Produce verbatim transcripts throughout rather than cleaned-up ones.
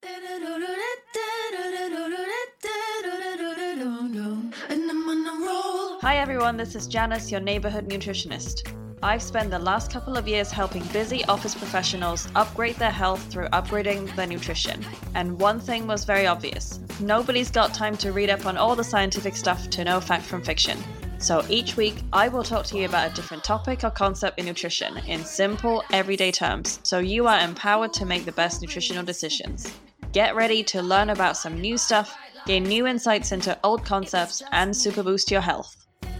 Hi everyone, this is Janice, your neighborhood nutritionist. I've spent the last couple of years helping busy office professionals upgrade their health through upgrading their nutrition. And one thing was very obvious. Nobody's got time to read up on all the scientific stuff to know fact from fiction. So each week, I will talk to you about a different topic or concept in nutrition in simple, everyday terms, so you are empowered to make the best nutritional decisions. Get ready to learn about some new stuff, gain new insights into old concepts, and super boost your health.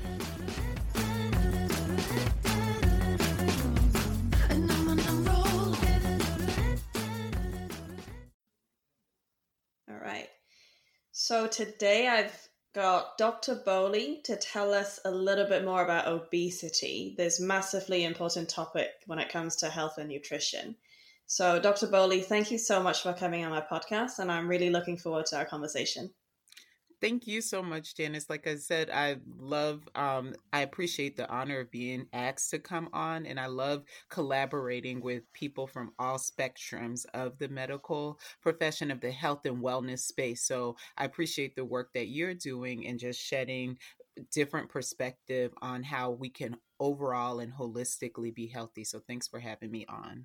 All right. So today I've got Doctor Bowley to tell us a little bit more about obesity, this massively important topic when it comes to health and nutrition. So Doctor Bowley, thank you so much for coming on my podcast, and I'm really looking forward to our conversation. Thank you so much, Janice. Like I said, I love, um, I appreciate the honor of being asked to come on, and I love collaborating with people from all spectrums of the medical profession, of the health and wellness space. So I appreciate the work that you're doing and just shedding different perspective on how we can overall and holistically be healthy. So thanks for having me on.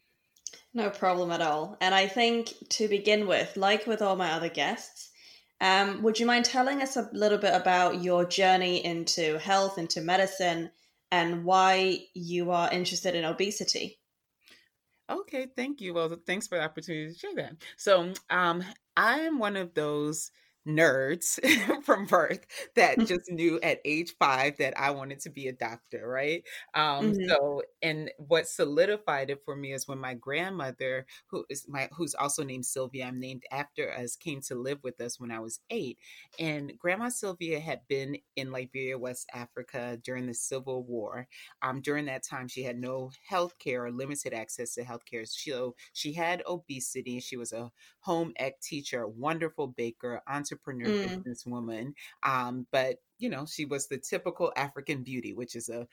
No problem at all. And I think to begin with, like with all my other guests, Um, would you mind telling us a little bit about your journey into health, into medicine, and why you are interested in obesity? Okay, thank you. Well, thanks for the opportunity to share that. So, um, I am one of those nerds from birth that just knew at age five that I wanted to be a doctor, right? Um, Mm-hmm. so, and what solidified it for me is when my grandmother, who is my, who's also named Sylvia, I'm named after us, came to live with us when I was eight. And Grandma Sylvia had been in Liberia, West Africa during the Civil War. Um, during that time, she had no health care or limited access to health care. So she had obesity. She was a home ec teacher, wonderful baker, entrepreneur, Mm. businesswoman. Um, but, you know, she was the typical African beauty, which is a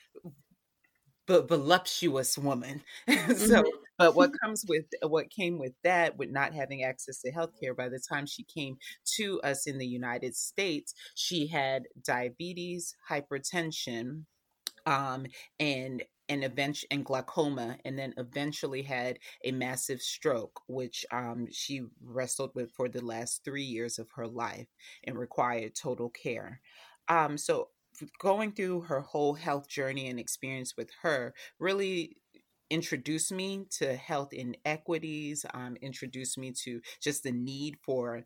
v- voluptuous woman. So, Mm-hmm. but what comes with what came with that, with not having access to healthcare, by the time she came to us in the United States, she had diabetes, hypertension, um, and and eventually and glaucoma, and then eventually had a massive stroke, which um, she wrestled with for the last three years of her life and required total care. Um, so going through her whole health journey and experience with her really introduced me to health inequities, um, introduced me to just the need for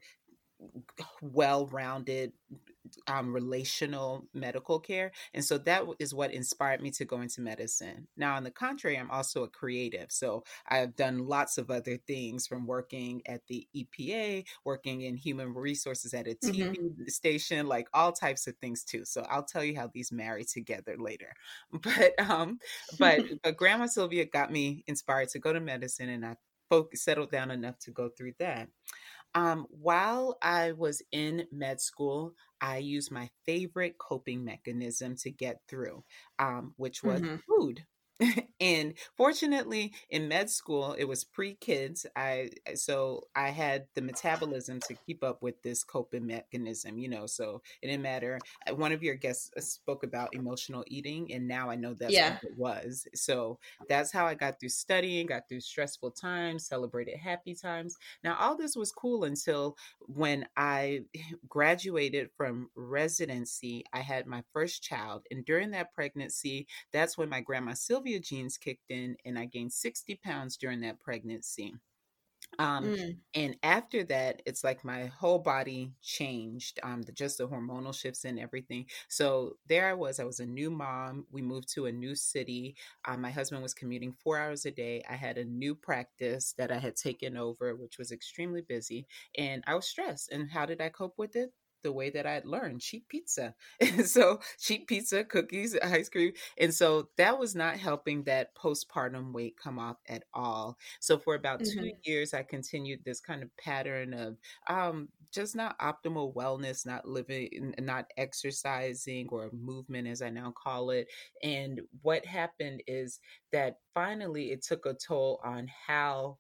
well-rounded um, relational medical care. And so that is what inspired me to go into medicine. Now, on the contrary, I'm also a creative. So I've done lots of other things, from working at the E P A, working in human resources at a Mm-hmm. T V station, like all types of things too. So I'll tell you how these marry together later. But um, but but Grandma Sylvia got me inspired to go to medicine, and I focused, settled down enough to go through that. Um, while I was in med school, I used my favorite coping mechanism to get through, um, which was Mm-hmm. food. And fortunately, in med school, it was pre-kids. I so I had the metabolism to keep up with this coping mechanism, you know. So it didn't matter. Uh, One of your guests uh, spoke about emotional eating, and now I know that's what Yeah. it was. So that's how I got through studying, got through stressful times, celebrated happy times. Now, all this was cool until when I graduated from residency. I had my first child, and during that pregnancy, that's when my grandma Sylvia genes kicked in, and I gained sixty pounds during that pregnancy. Um, Mm. and after that, it's like my whole body changed, um, the, just the hormonal shifts and everything. So there I was. I was a new mom. We moved to a new city. Um, my husband was commuting four hours a day. I had a new practice that I had taken over, which was extremely busy, and I was stressed. And how did I cope with it? The way that I'd learned: cheap pizza. So cheap pizza, cookies, ice cream. And so that was not helping that postpartum weight come off at all. So for about two Mm-hmm. years, I continued this kind of pattern of um, just not optimal wellness, not living, not exercising, or movement, as I now call it. And what happened is that finally it took a toll on how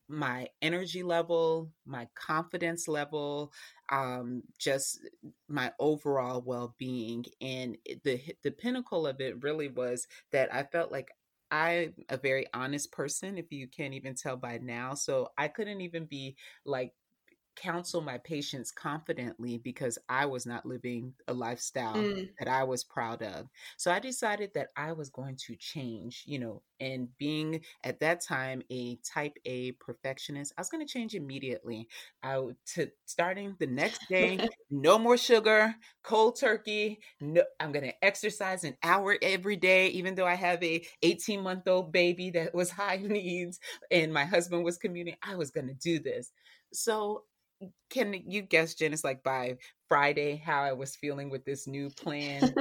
my energy level, my confidence level, um, just my overall well-being. And the the pinnacle of it really was that I felt like I'm a very honest person, if you can't even tell by now. So I couldn't even be like counsel my patients confidently because I was not living a lifestyle Mm. that I was proud of. So I decided that I was going to change, you know, and being at that time a type A perfectionist, I was going to change immediately. I would to starting the next day, no more sugar, cold turkey. No, I'm going to exercise an hour every day, even though I have a eighteen month old baby that was high needs and my husband was commuting. I was going to do this. So can you guess, Jen, it's like by Friday how I was feeling with this new plan?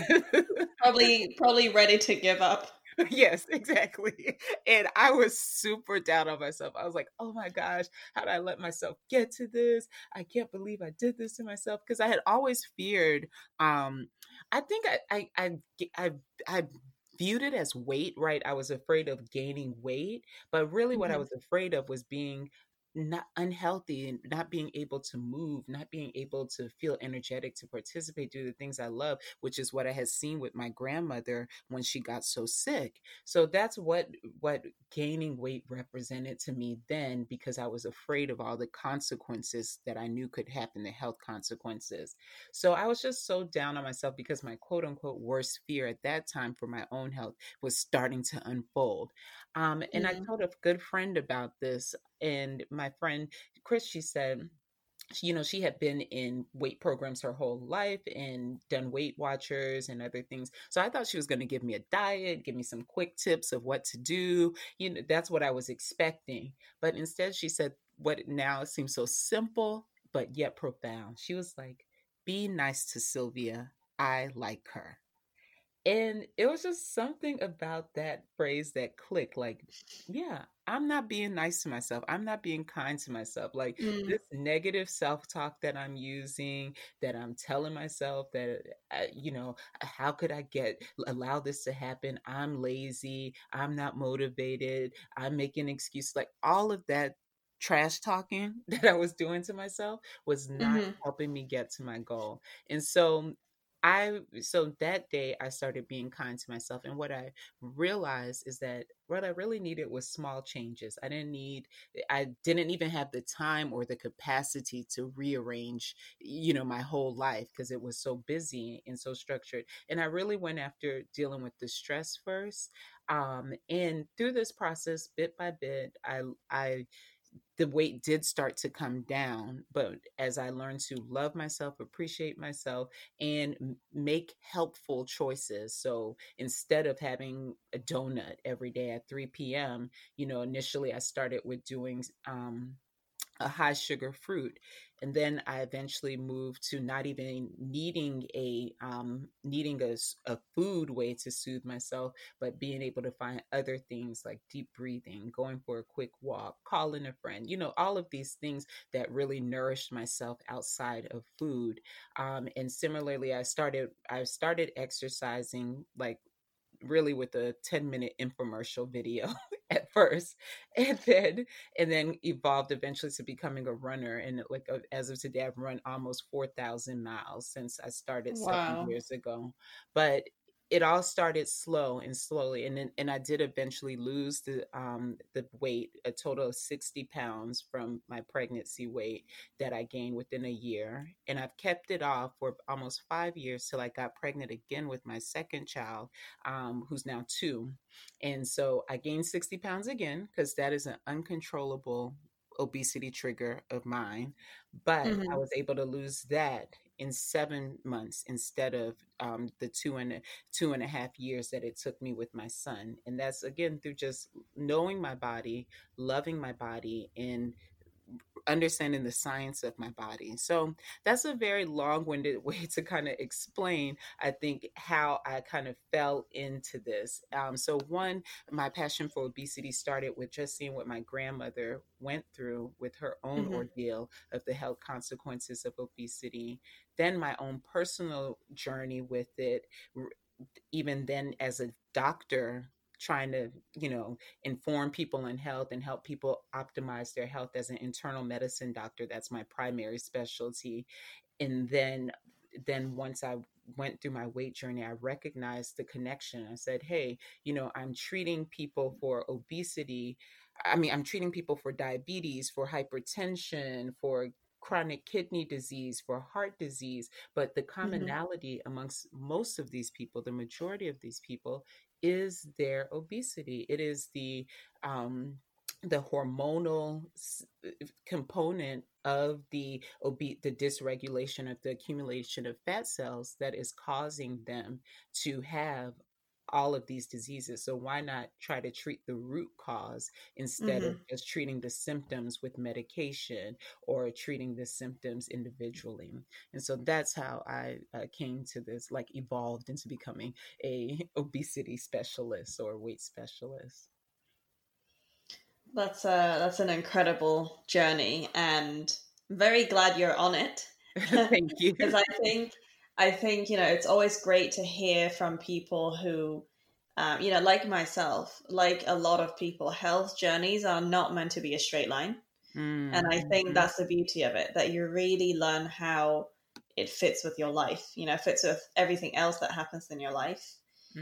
Probably, probably ready to give up. Yes, exactly. And I was super down on myself. I was like, oh my gosh, how did I let myself get to this? I can't believe I did this to myself. Because I had always feared, um, I think I I I I, I viewed it as weight, right? I was afraid of gaining weight, but really what I Mhm. was afraid of was being not unhealthy and not being able to move, not being able to feel energetic to participate, do the things I love, which is what I had seen with my grandmother when she got so sick. So that's what what gaining weight represented to me then, because I was afraid of all the consequences that I knew could happen, the health consequences. So I was just so down on myself because my quote unquote worst fear at that time for my own health was starting to unfold. Um, and I Mm. told a good friend about this, and my friend Chris, she said, you know, she had been in weight programs her whole life and done Weight Watchers and other things. So I thought she was going to give me a diet, give me some quick tips of what to do. You know, that's what I was expecting. But instead, she said what now seems so simple, but yet profound. She was like, be nice to Sylvia. I like her. And it was just something about that phrase that clicked like, yeah, I'm not being nice to myself. I'm not being kind to myself. Like Mm. this negative self talk that I'm using, that I'm telling myself that, uh, you know, how could I get, allow this to happen? I'm lazy. I'm not motivated. I'm making excuses. Like all of that trash talking that I was doing to myself was not Mhm. helping me get to my goal. And so I so that day I started being kind to myself, and what I realized is that what I really needed was small changes. I didn't need I didn't even have the time or the capacity to rearrange, you know, my whole life because it was so busy and so structured. And I really went after dealing with the stress first. Um, and through this process, bit by bit, I I the weight did start to come down. But as I learned to love myself, appreciate myself, and m- make helpful choices. So instead of having a donut every day at three p m, you know, initially I started with doing um, a high sugar fruit, and then I eventually moved to not even needing a um needing a, s- a food way to soothe myself, but being able to find other things like deep breathing, going for a quick walk, calling a friend, you know, all of these things that really nourished myself outside of food. Um, and similarly, i started i started exercising like really with a ten minute infomercial video at first, and then and then evolved eventually to becoming a runner. And like uh, as of today I've run almost four thousand miles since I started seven Wow. years ago. But it all started slow and slowly, and then and I did eventually lose the um the weight, a total of sixty pounds from my pregnancy weight that I gained within a year. And I've kept it off for almost five years till I got pregnant again with my second child, um, who's now two. And so I gained sixty pounds again because that is an uncontrollable obesity trigger of mine. But I Mhm. was able to lose that in seven months instead of um, the two and a, two and a half years that it took me with my son. And that's again through just knowing my body, loving my body, and understanding the science of my body. So that's a very long-winded way to kind of explain, I think, how I kind of fell into this. Um, so one, my passion for obesity started with just seeing what my grandmother went through with her own Mhm. ordeal of the health consequences of obesity. Then my own personal journey with it, even then as a doctor, trying to, you know, inform people in health and help people optimize their health as an internal medicine doctor. That's my primary specialty. And then then once I went through my weight journey, I recognized the connection. I said, hey, you know, I'm treating people for obesity. I mean, I'm treating people for diabetes, for hypertension, for chronic kidney disease, for heart disease. But the Mm-hmm. commonality amongst most of these people, the majority of these people, is their obesity. It is the um, the hormonal s- component of the obe- the dysregulation of the accumulation of fat cells that is causing them to have all of these diseases. So why not try to treat the root cause instead of Mm-hmm. just treating the symptoms with medication or treating the symptoms individually? And so that's how I uh, came to this, like evolved into becoming a obesity specialist or weight specialist. That's a that's an incredible journey, and I'm very glad you're on it. Thank you. Because I think I think you know it's always great to hear from people who, um, you know, like myself, like a lot of people, health journeys are not meant to be a straight line, and I think Mm-hmm. that's the beauty of it, that you really learn how it fits with your life. You know, fits with everything else that happens in your life.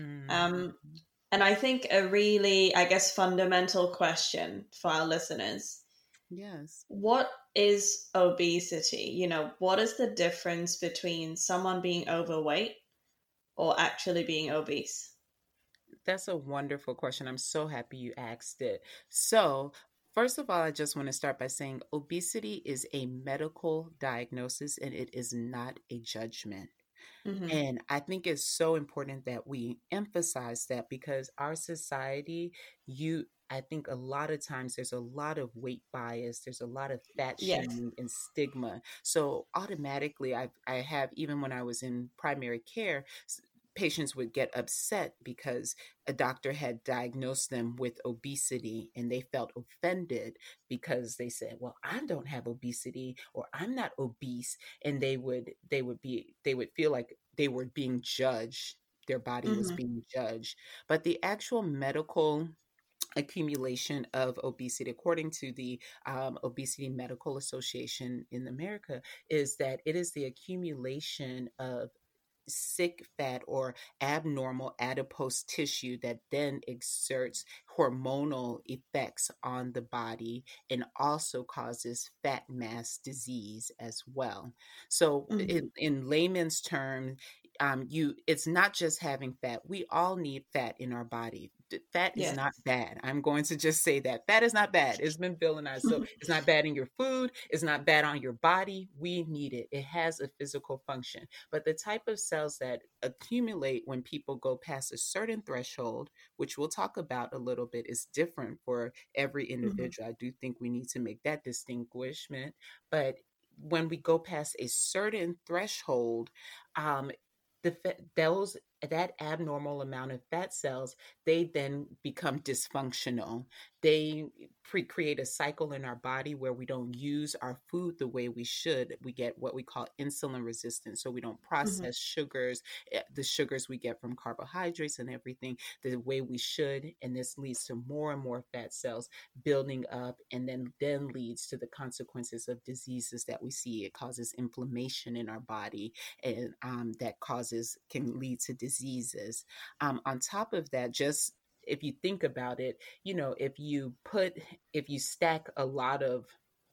Um, Mm-hmm. and I think a really, I guess, fundamental question for our listeners: Yes. what is obesity? You know, what is the difference between someone being overweight or actually being obese? That's a wonderful question. I'm so happy you asked it. So, first of all, I just want to start by saying obesity is a medical diagnosis and it is not a judgment. Mm-hmm. And I think it's so important that we emphasize that because our society, you, I think a lot of times there's a lot of weight bias, there's a lot of fat Yes. shaming and stigma. So automatically, I I have even when I was in primary care, s- patients would get upset because a doctor had diagnosed them with obesity and they felt offended because they said, well, I don't have obesity or I'm not obese, and they would they would be they would feel like they were being judged, their body was Mm-hmm. being judged. But the actual medical accumulation of obesity, according to the um, Obesity Medical Association in America, is that it is the accumulation of sick fat or abnormal adipose tissue that then exerts hormonal effects on the body and also causes fat mass disease as well. So Mm-hmm. in, in layman's terms, um, you it's not just having fat. We all need fat in our body. Fat is Yes. not bad. I'm going to just say that fat is not bad. It's been villainized. So it's not bad in your food. It's not bad on your body. We need it. It has a physical function. But the type of cells that accumulate when people go past a certain threshold, which we'll talk about a little bit, is different for every Mm-hmm. individual. I do think we need to make that distinguishment. But when we go past a certain threshold, um, the those that abnormal amount of fat cells, they then become dysfunctional. They pre- create a cycle in our body where we don't use our food the way we should. We get what we call insulin resistance. So we don't Mm-hmm. process sugars, eh, the sugars we get from carbohydrates and everything, the way we should. And this leads to more and more fat cells building up, and then then leads to the consequences of diseases that we see. It causes inflammation in our body, and um, that causes can lead to diseases. Um, on top of that, just if you think about it, you know, if you put if you stack a lot of,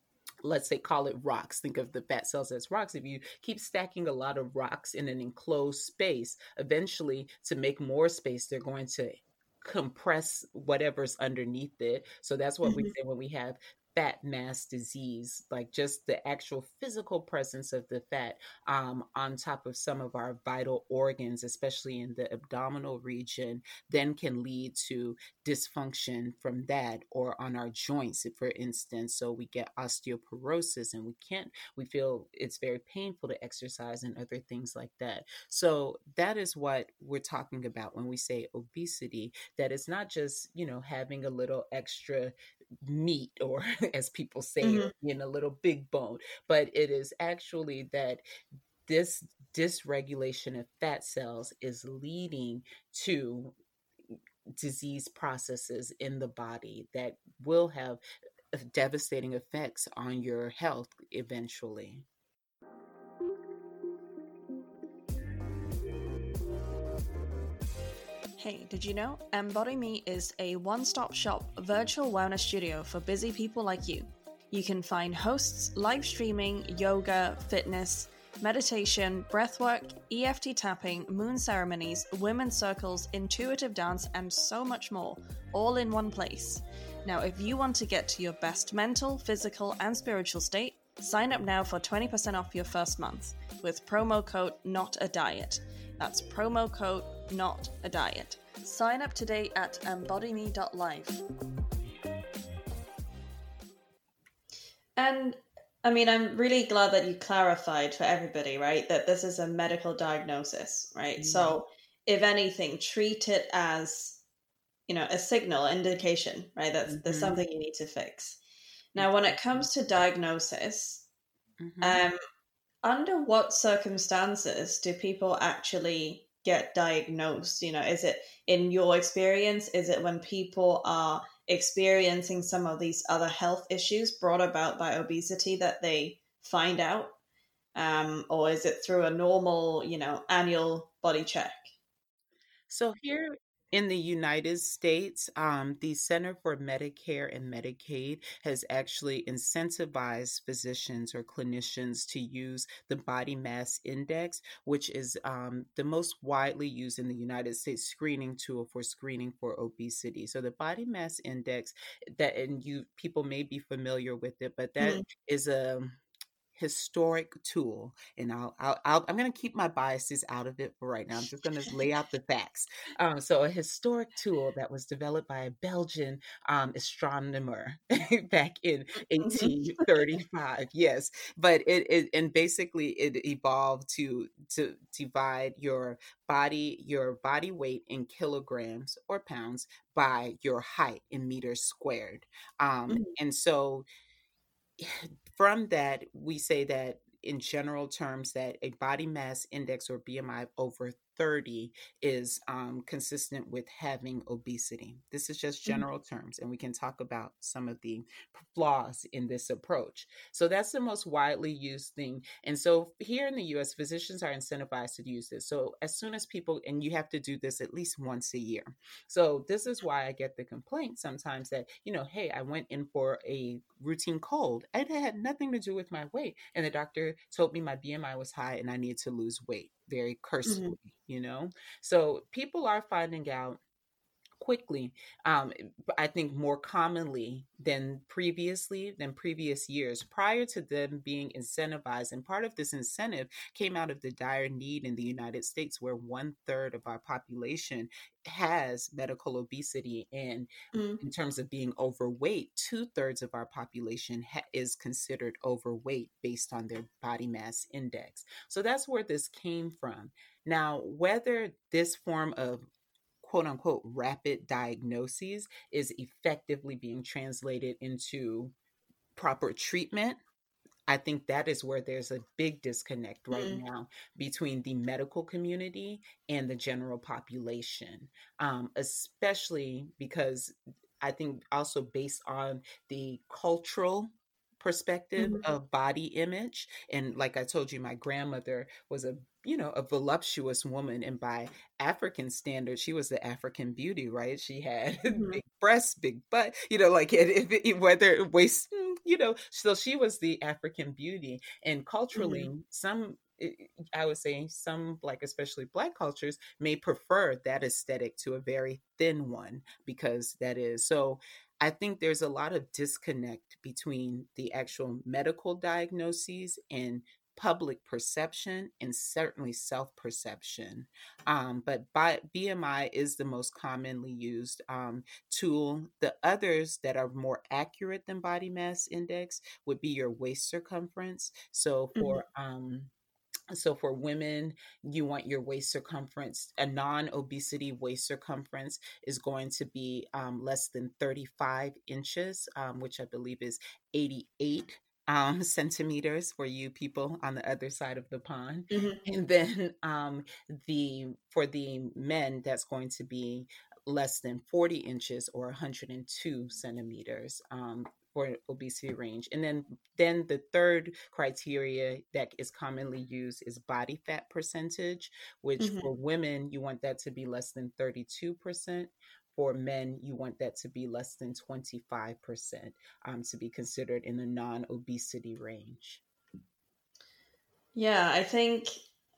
let's say, call it rocks, think of the fat cells as rocks. If you keep stacking a lot of rocks in an enclosed space, eventually to make more space they're going to compress whatever's underneath it. So that's what we Mm-hmm. say when we have fat mass disease, like just the actual physical presence of the fat um, on top of some of our vital organs, especially in the abdominal region, then can lead to dysfunction from that, or on our joints, for instance. So we get osteoporosis and we can't, we feel it's very painful to exercise and other things like that. So that is what we're talking about when we say obesity, that it's not just, you know, having a little extra meat, or as people say, Mm-hmm. or being a little big bone, but it is actually that this dysregulation of fat cells is leading to disease processes in the body that will have devastating effects on your health eventually. Hey, did you know Embody Me is a one-stop shop virtual wellness studio for busy people like you? You can find hosts, live streaming, yoga, fitness, meditation, breathwork, E F T tapping, moon ceremonies, women's circles, intuitive dance, and so much more, all in one place. Now, if you want to get to your best mental, physical, and spiritual state, sign up now for twenty percent off your first month with promo code Not A Diet. That's promo code Not A Diet. Sign up today at embody me dot life. And I mean, I'm really glad that you clarified for everybody, right, that this is a medical diagnosis, right? Mm-hmm. So if anything, treat it as, you know, a signal, indication, right? That's mm-hmm. there's something you need to fix. Now, when it comes to diagnosis, mm-hmm. um, under what circumstances do people actually get diagnosed? You know, is it in your experience? Is it when people are experiencing some of these other health issues brought about by obesity that they find out? Um, or is it through a normal, you know, annual body check? So here in the United States, um, the Center for Medicare and Medicaid has actually incentivized physicians or clinicians to use the body mass index, which is um, the most widely used in the United States screening tool for screening for obesity. So the body mass index, that, and you people may be familiar with it, but that mm-hmm. is a historic tool, and I'll, I'll, I'll I'm going to keep my biases out of it for right now. I'm just going to lay out the facts. Um, so a historic tool that was developed by a Belgian um, astronomer back in eighteen thirty-five. Yes, but it, it and basically it evolved to to divide your body your body weight in kilograms or pounds by your height in meters squared. Um, mm-hmm. And so from that, we say that in general terms that a body mass index or B M I over thirty is um, consistent with having obesity. This is just general mm-hmm. terms, and we can talk about some of the flaws in this approach. So that's the most widely used thing. And so here in the U S, physicians are incentivized to use this. So as soon as people, and you have to do this at least once a year. So this is why I get the complaint sometimes that, you know, hey, I went in for a routine cold. It had nothing to do with my weight. And the doctor told me my B M I was high and I needed to lose weight, very cursorily, mm-hmm. you know? So people are finding out quickly, um, I think more commonly than previously, than previous years, prior to them being incentivized. And part of this incentive came out of the dire need in the United States, where one third of our population has medical obesity. And mm. in terms of being overweight, two thirds of our population ha- is considered overweight based on their body mass index. So that's where this came from. Now, whether this form of quote unquote rapid diagnoses is effectively being translated into proper treatment, I think that is where there's a big disconnect right mm. now between the medical community and the general population, um, especially because I think also based on the cultural perspective mm-hmm. of body image. And like I told you, my grandmother was a, you know, a voluptuous woman. And by African standards, she was the African beauty, right? She had mm-hmm. big breasts, big butt, you know, like if it, whether waist, you know, so she was the African beauty. And culturally, mm-hmm. some, I would say some, like especially Black cultures, may prefer that aesthetic to a very thin one, because that is so. I think there's a lot of disconnect between the actual medical diagnoses and public perception, and certainly self-perception. Um, but by, B M I is the most commonly used um, tool. The others that are more accurate than body mass index would be your waist circumference. So for mm-hmm. um, So for women, you want your waist circumference, a non-obesity waist circumference is going to be um, less than thirty-five inches, um, which I believe is eighty-eight um, centimeters for you people on the other side of the pond. Mm-hmm. And then um, the for the men, that's going to be less than forty inches or one hundred two centimeters um, for obesity range. And then, then the third criteria that is commonly used is body fat percentage, which Mm-hmm. for women, you want that to be less than thirty-two percent. For men, you want that to be less than twenty-five percent um, to be considered in the non-obesity range. Yeah, I think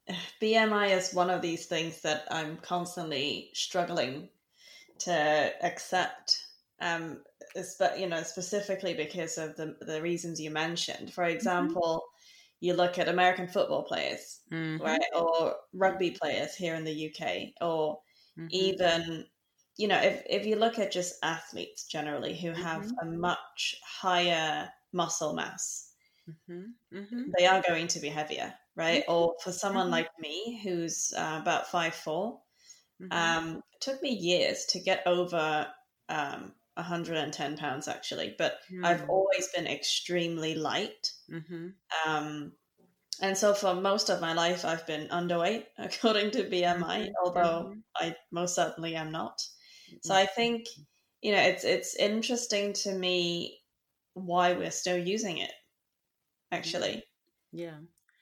B M I is one of these things that I'm constantly struggling to accept. Um, you know, specifically because of the the reasons you mentioned. For example, mm-hmm. you look at American football players, mm-hmm. right, or rugby players here in the U K, or mm-hmm. even, you know, if if you look at just athletes generally who have mm-hmm. a much higher muscle mass, mm-hmm. Mm-hmm. they are going to be heavier, right? Mm-hmm. Or for someone mm-hmm. like me who's uh, about five foot four, mm-hmm. um, it took me years to get over um, one hundred ten pounds actually, but mm-hmm. I've always been extremely light. Mm-hmm. Um, and so for most of my life, I've been underweight according to B M I, mm-hmm. although mm-hmm. I most certainly am not. So I think, you know, it's it's interesting to me why we're still using it, actually. Yeah.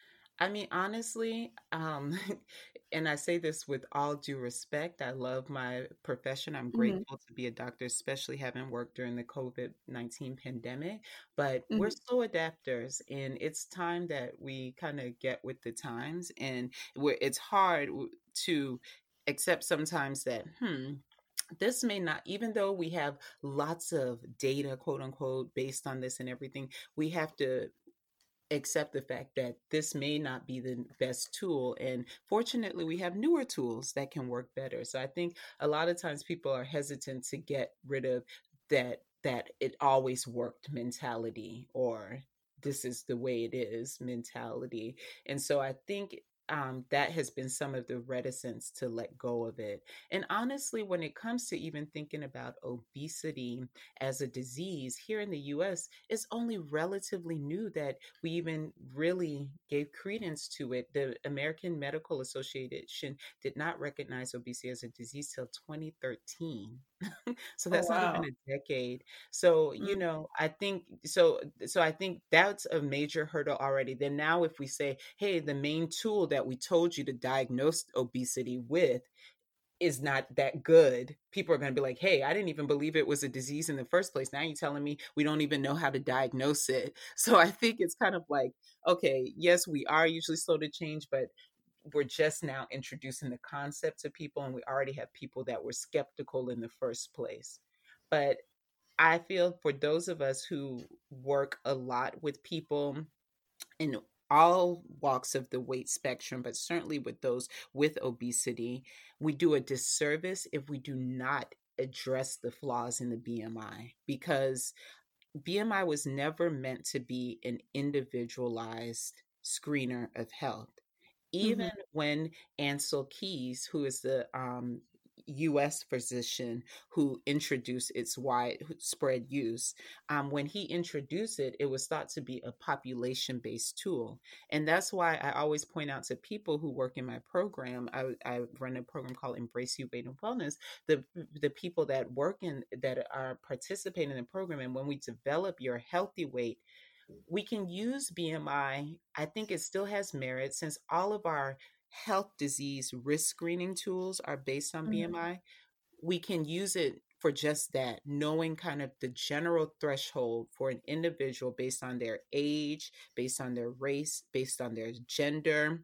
I mean, honestly, um, and I say this with all due respect, I love my profession. I'm grateful mm-hmm. to be a doctor, especially having worked during the COVID nineteen pandemic. But mm-hmm. we're slow adapters, and it's time that we kind of get with the times. And we're, it's hard to accept sometimes that, hmm, this may not, even though we have lots of data, quote unquote, based on this and everything, we have to accept the fact that this may not be the best tool. And fortunately, we have newer tools that can work better. So I think a lot of times people are hesitant to get rid of that, that it always worked mentality, or this is the way it is mentality. And so I think Um, that has been some of the reticence to let go of it. And honestly, when it comes to even thinking about obesity as a disease here in the U S, it's only relatively new that we even really gave credence to it. The American Medical Association did not recognize obesity as a disease till twenty thirteen. So that's oh, wow. not even a decade. So, you mm. know, I think so. So I think that's a major hurdle already. Then now if we say, hey, the main tool that we told you to diagnose obesity with is not that good, people are going to be like, hey, I didn't even believe it was a disease in the first place. Now you're telling me we don't even know how to diagnose it. So I think it's kind of like, okay, yes, we are usually slow to change, but we're just now introducing the concept to people, and we already have people that were skeptical in the first place. But I feel for those of us who work a lot with people in all walks of the weight spectrum, but certainly with those with obesity, we do a disservice if we do not address the flaws in the B M I, because B M I was never meant to be an individualized screener of health. Even mm-hmm. when Ancel Keys, who is the um, U S physician who introduced its widespread use, um, when he introduced it, it was thought to be a population-based tool. And that's why I always point out to people who work in my program, I, I run a program called Embrace You Weight and Wellness, the, the people that work in, that are participating in the program, and when we develop your healthy weight, we can use B M I. I think it still has merit, since all of our health disease risk screening tools are based on mm-hmm. B M I. We can use it for just that, knowing kind of the general threshold for an individual based on their age, based on their race, based on their gender,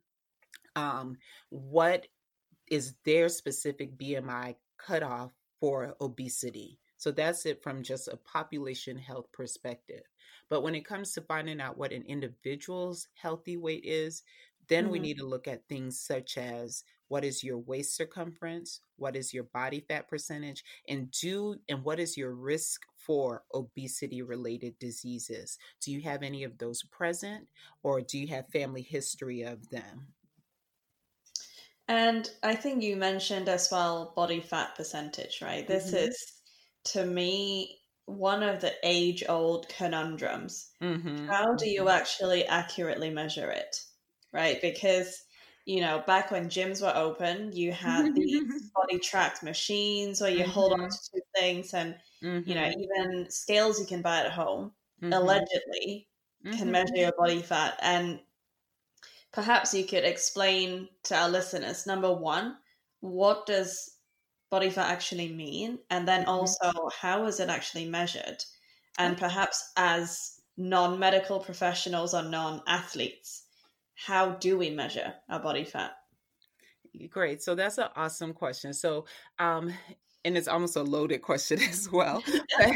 um, what is their specific B M I cutoff for obesity. So that's it from just a population health perspective. But when it comes to finding out what an individual's healthy weight is, then mm-hmm. we need to look at things such as what is your waist circumference, what is your body fat percentage, and do and what is your risk for obesity-related diseases? Do you have any of those present, or do you have family history of them? And I think you mentioned as well body fat percentage, right? This mm-hmm. is, to me, one of the age-old conundrums. Mm-hmm. How do you actually accurately measure it, right? Because you know, back when gyms were open, you had these body tracked machines where you hold on Mhm. to two things, and, you know, Mhm. even scales you can buy at home Mhm. allegedly can Mhm. measure your body fat. And perhaps you could explain to our listeners, number one, what does body fat actually mean? And then Mhm. also, how is it actually measured? And perhaps as non medical professionals or non athletes, how do we measure our body fat? Great. So that's an awesome question. So, um, and it's almost a loaded question as well.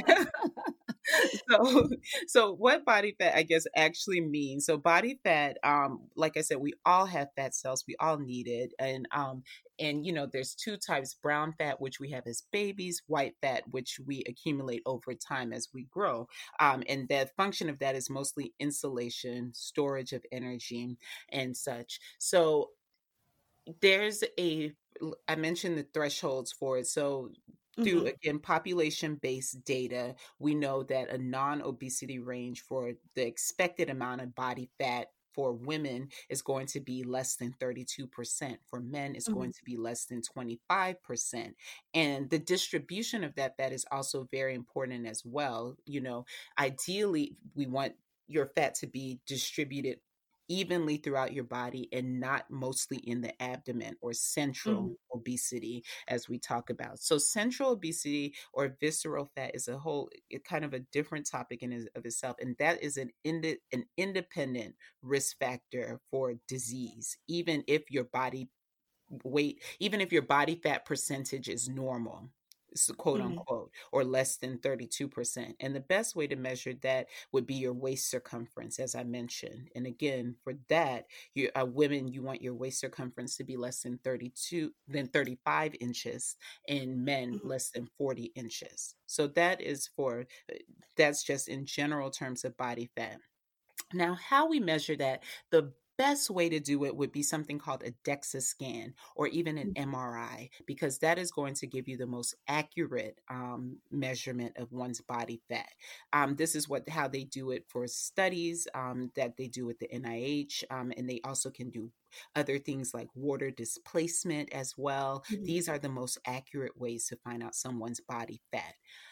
so, so what body fat, I guess, actually means? So, body fat, um, like I said, we all have fat cells. We all need it, and um, and you know, there's two types: brown fat, which we have as babies; white fat, which we accumulate over time as we grow. Um, and the function of that is mostly insulation, storage of energy, and such. So there's a I mentioned the thresholds for it. So through Hmm. again population based data, we know that a non-obesity range for the expected amount of body fat for women is going to be less than thirty-two percent. For men, it's Hmm. going to be less than twenty-five percent. And the distribution of that fat is also very important as well. You know, ideally, we want your fat to be distributed evenly throughout your body and not mostly in the abdomen or central Hmm. obesity as we talk about. So central obesity or visceral fat is a whole it kind of a different topic in is- of itself, and that is an inde- an independent risk factor for disease even if your body weight, even if your body fat percentage is normal, s- quote Hmm. unquote, or less than thirty-two percent. And the best way to measure that would be your waist circumference, as I mentioned. And again, for that, you uh, women, you want your waist circumference to be less than thirty-two, than thirty-five inches, and men Hmm. less than forty inches. So that is for, uh, that's just in general terms of body fat. Now, how we measure that, the best way to do it would be something called a DEXA scan or even an M R I, because that is going to give you the most accurate um, measurement of one's body fat. Um, this is what how they do it for studies um, that they do with the N I H, um, and they also can do other things like water displacement as well. Hmm. These are the most accurate ways to find out someone's body fat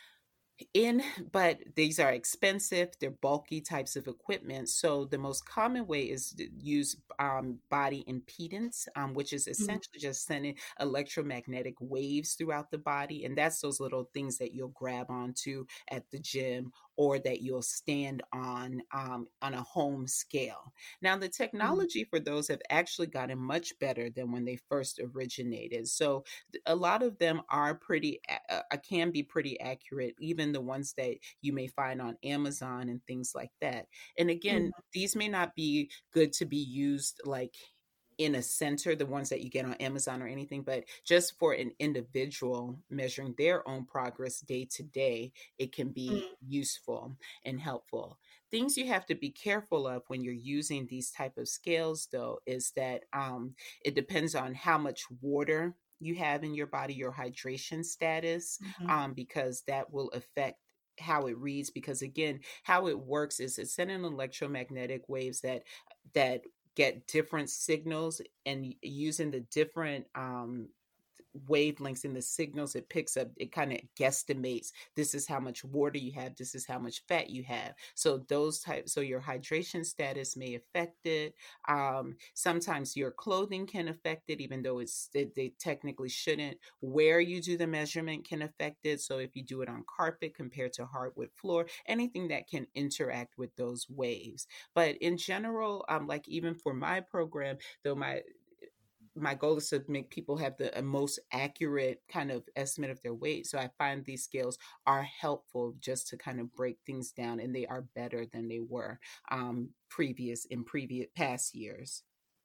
in but these are expensive, they're bulky types of equipment. So the most common way is to use um, body impedance, um, which is Hmm. essentially just sending electromagnetic waves throughout the body, and that's those little things that you'll grab onto at the gym or that you'll stand on um, on a home scale. Now the Hmm. technology for those have actually gotten much better than when they first originated. So a lot of them are pretty uh, can be pretty accurate, even the ones that you may find on Amazon and things like that. And again, Hmm. these may not be good to be used like in a center, the ones that you get on Amazon or anything, but just for an individual measuring their own progress day to day, it can be Hmm. useful and helpful. Things you have to be careful of when you're using these type of scales though is that um, it depends on how much water you have in your body, your hydration status, Hmm. um, because that will affect how it reads. Because again, how it works is it's sending electromagnetic waves that that get different signals, and using the different um, wavelengths in the signals it picks up, it kind of guesstimates this is how much water you have, this is how much fat you have. So those types, so your hydration status may affect it. Um, sometimes your clothing can affect it, even though it's they, they technically shouldn't. Where you do the measurement can affect it. So if you do it on carpet compared to hardwood floor, anything that can interact with those waves. But in general, um, like even for my program, though my my goal is to make people have the uh, most accurate kind of estimate of their weight. So I find these scales are helpful just to kind of break things down, and they are better than they were um, previous in previous past years.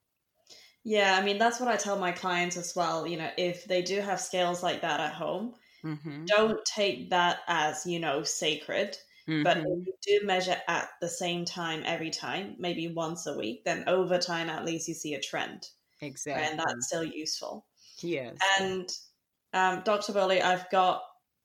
Yeah, I mean, that's what I tell my clients as well. You know, if they do have scales like that at home, Mm-hmm. don't take that as, you know, sacred. But if Mm-hmm. you do measure at the same time every time, maybe once a week, then over time, at least you see a trend, right? And Exactly. that's still useful. Yes. And um, doctor Burley, I've got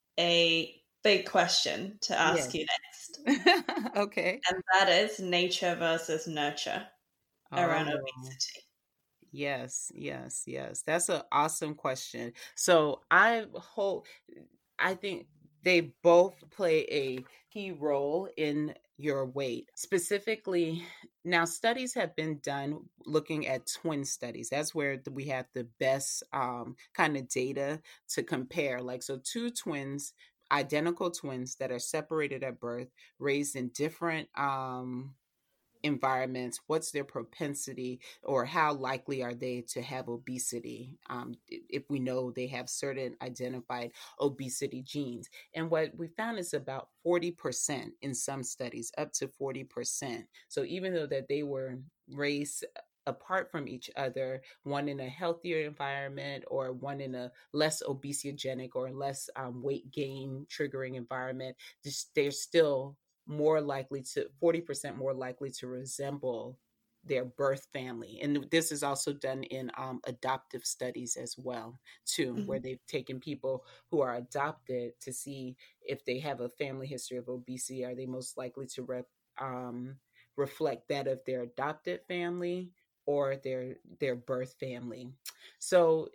a big question to ask Yes. you next. Okay. And that is nature versus nurture around Oh, obesity. Yes, yes, yes. That's an awesome question. So I hope, I think they both play a key role in your weight. Specifically, now studies have been done looking at twin studies. That's where we have the best um, kind of data to compare. Like, so two twins, identical twins that are separated at birth, raised in different um, environments, what's their propensity or how likely are they to have obesity, um, if we know they have certain identified obesity genes. And what we found is about forty percent in some studies, up to forty percent. So even though that they were raised apart from each other, one in a healthier environment or one in a less obesogenic or less um, weight gain triggering environment, they're still more likely to forty percent more likely to resemble their birth family. And this is also done in um, adoptive studies as well too, Mm-hmm. where they've taken people who are adopted to see if they have a family history of obesity. Are they most likely to re- um, reflect that of their adopted family or their their birth family? So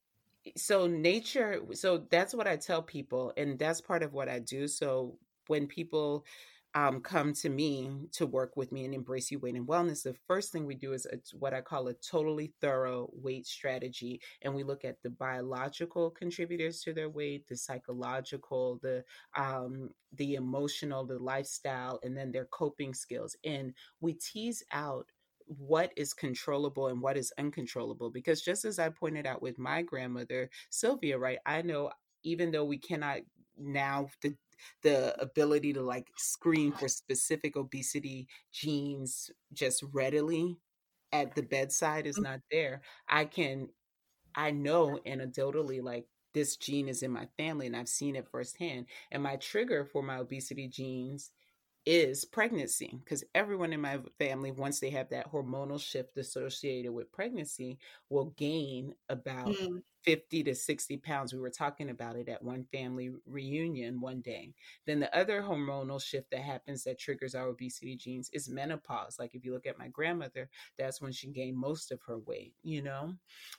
so nature, so that's what I tell people, and that's part of what I do. So when people um, come to me to work with me and Embrace You Weight and Wellness, the first thing we do is a, what I call a totally thorough weight strategy, and we look at the biological contributors to their weight, the psychological, the um, the emotional, the lifestyle, and then their coping skills, and we tease out what is controllable and what is uncontrollable. Because just as I pointed out with my grandmother, Sylvia, right, I know even though we cannot now, the the ability to like screen for specific obesity genes just readily at the bedside is not there. I can, I know anecdotally, like, this gene is in my family and I've seen it firsthand. And my trigger for my obesity genes is pregnancy, because everyone in my family, once they have that hormonal shift associated with pregnancy, will gain about Mm-hmm. fifty to sixty pounds. We were talking about it at one family reunion one day. Then the other hormonal shift that happens that triggers our obesity genes is menopause. Like, if you look at my grandmother, that's when she gained most of her weight, you know?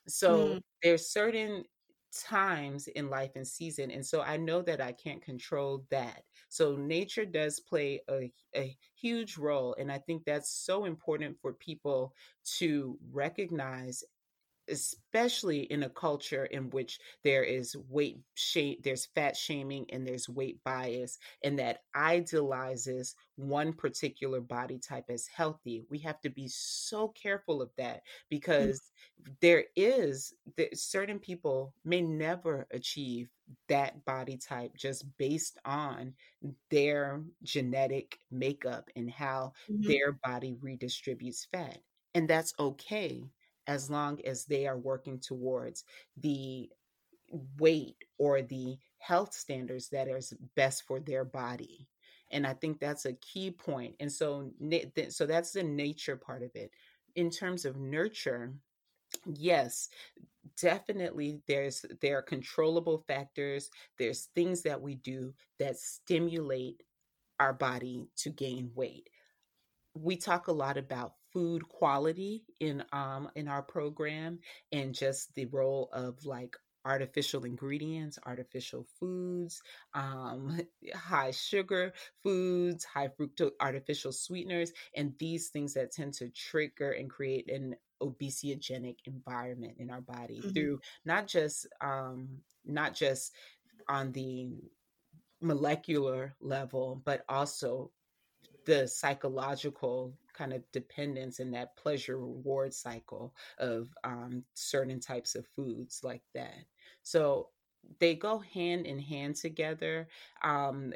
So there's certain times in life and season. And so I know that I can't control that. So nature does play a, a huge role. And I think that's so important for people to recognize, especially in a culture in which there is weight shame, there's fat shaming, and there's weight bias, and that idealizes one particular body type as healthy. We have to be so careful of that, because there is that certain people may never achieve that body type just based on their genetic makeup and how Mm-hmm. their body redistributes fat. And that's okay, as long as they are working towards the weight or the health standards that is best for their body. And I think that's a key point. And so, so that's the nature part of it. In terms of nurture, yes, definitely there's there are controllable factors. There's things that we do that stimulate our body to gain weight. We talk a lot about food quality in um in our program, and just the role of like artificial ingredients, artificial foods, um, high sugar foods, high fructose artificial sweeteners, and these things that tend to trigger and create an obesogenic environment in our body Mm-hmm. through not just um, not just on the molecular level, but also the psychological kind of dependence and that pleasure reward cycle of um, certain types of foods like that. So they go hand in hand together. Um,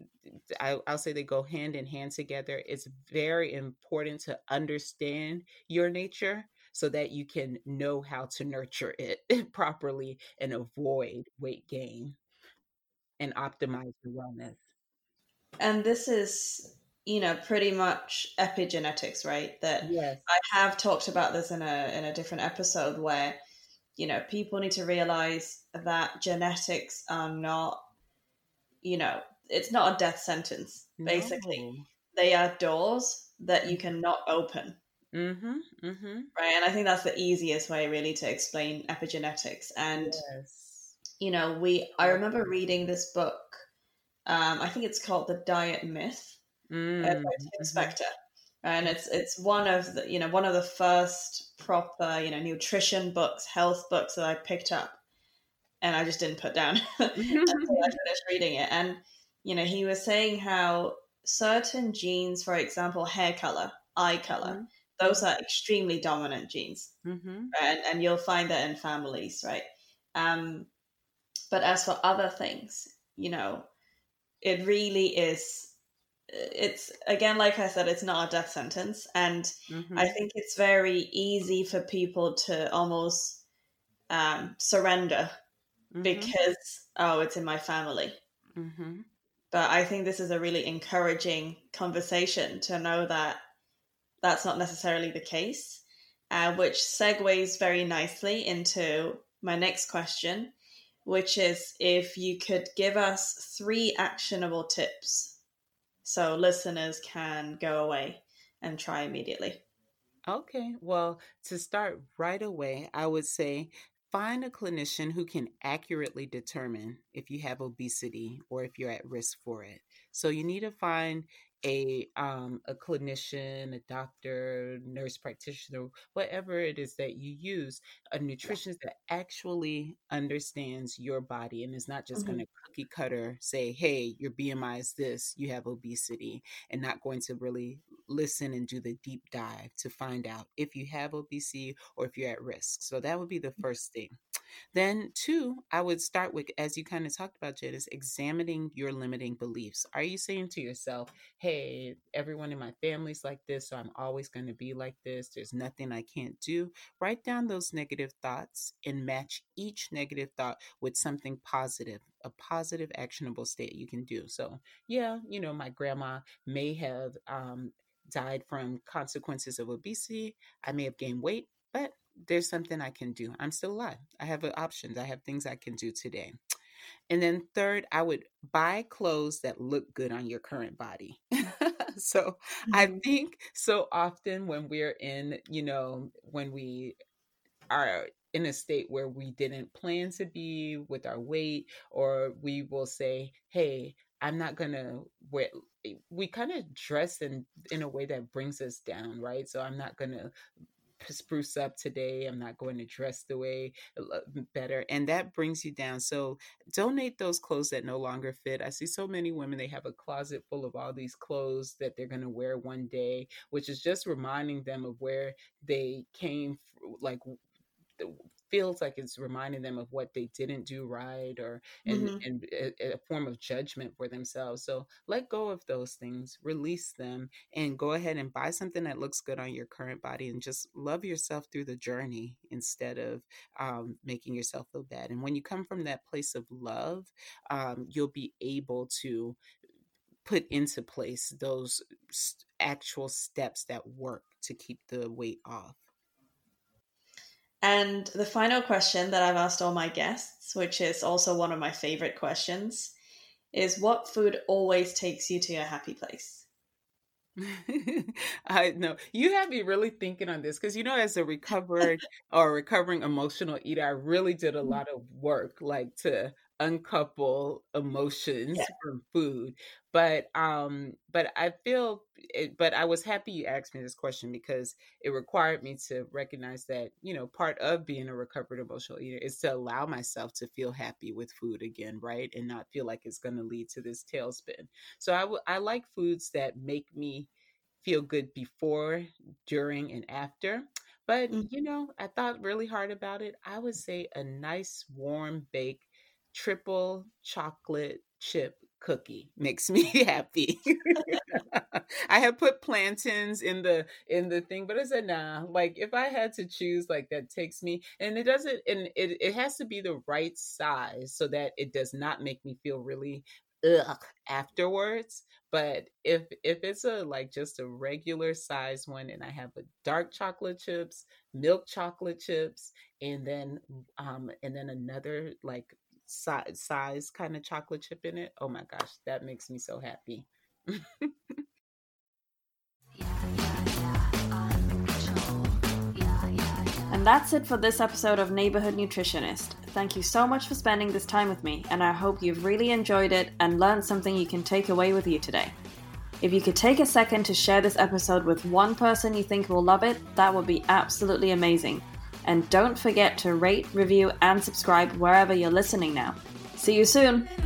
I, I'll say they go hand in hand together. It's very important to understand your nature so that you can know how to nurture it properly and avoid weight gain and optimize your wellness. And this is, you know, pretty much epigenetics, right? That Yes. I have talked about this in a in a different episode where, you know, people need to realize that genetics are not, you know, it's not a death sentence, basically. No. They are doors that you cannot open. Mm-hmm. Mm-hmm. right? And I think that's the easiest way really to explain epigenetics. And, Yes. you know, we, I remember reading this book. Um, I think it's called The Diet Myth uh, by Tim Mm-hmm. Spector. And it's it's one of the you know one of the first proper you know nutrition books, health books that I picked up, and I just didn't put down until I finished reading it. And you know he was saying how certain genes, for example, hair color, eye color, those are extremely dominant genes, Mm-hmm. and and you'll find that in families, right? Um, but as for other things, you know, it really is it's again like I said, it's not a death sentence, and Mm-hmm. I think it's very easy for people to almost um, surrender Mm-hmm. because oh, it's in my family. Mm-hmm. But I think this is a really encouraging conversation to know that that's not necessarily the case, uh, which segues very nicely into my next question, which is if you could give us three actionable tips so listeners can go away and try immediately. Okay. Well, to start right away, I would say find a clinician who can accurately determine if you have obesity or if you're at risk for it. So you need to find a um a clinician, a doctor, nurse practitioner, whatever it is that you use, a nutritionist that actually understands your body and is not just going Mm-hmm. to cookie cutter say, "Hey, your B M I is this, you have obesity," and not going to really listen and do the deep dive to find out if you have obesity or if you're at risk. So that would be the first thing. Then, two, I would start with, as you kind of talked about, Jed, is examining your limiting beliefs. Are you saying to yourself, hey, everyone in my family's like this, so I'm always going to be like this. There's nothing I can't do. Write down those negative thoughts and match each negative thought with something positive, a positive, actionable state you can do. So, yeah, you know, my grandma may have um, died from consequences of obesity. I may have gained weight, but there's something I can do. I'm still alive. I have options. I have things I can do today. And then third, I would buy clothes that look good on your current body. So I Mm-hmm. think so often when we're in, you know, when we are in a state where we didn't plan to be with our weight, or we will say, hey, I'm not gonna wear, we kind of dress in in a way that brings us down, right? So I'm not gonna spruce up today. I'm not going to dress the way better. And that brings you down. So donate those clothes that no longer fit. I see so many women, they have a closet full of all these clothes that they're going to wear one day, which is just reminding them of where they came, like feels like it's reminding them of what they didn't do right, or and Mm-hmm. and a, a form of judgment for themselves. So let go of those things, release them, and go ahead and buy something that looks good on your current body, and just love yourself through the journey instead of um, making yourself feel bad. And when you come from that place of love, um, you'll be able to put into place those actual steps that work to keep the weight off. And the final question that I've asked all my guests, which is also one of my favorite questions, is what food always takes you to your happy place? I know you have me really thinking on this because, you know, as a recovered or recovering emotional eater, I really did a lot of work, like to uncouple Yeah. emotions from food. But um, but I feel it, but I was happy you asked me this question because it required me to recognize that, you know, part of being a recovered emotional eater is to allow myself to feel happy with food again, right, and not feel like it's going to lead to this tailspin. So I w- I like foods that make me feel good before, during, and after. But, Mm. you know, I thought really hard about it. I would say a nice warm baked triple chocolate chip cookie makes me happy. I have put plantains in the in the thing, but I said nah. Like if I had to choose, like that takes me, and it doesn't, and it it has to be the right size so that it does not make me feel really ugh afterwards. But if if it's a like just a regular size one, and I have a dark chocolate chips, milk chocolate chips, and then um and then another like size size kind of chocolate chip in it, oh my gosh, that makes me so happy. And that's it for this episode of Neighborhood Nutritionist. Thank you so much for spending this time with me, and I hope you've really enjoyed it and learned something you can take away with you today. If you could take a second to share this episode with one person you think will love it, that would be absolutely amazing. And don't forget to rate, review, and subscribe wherever you're listening now. See you soon!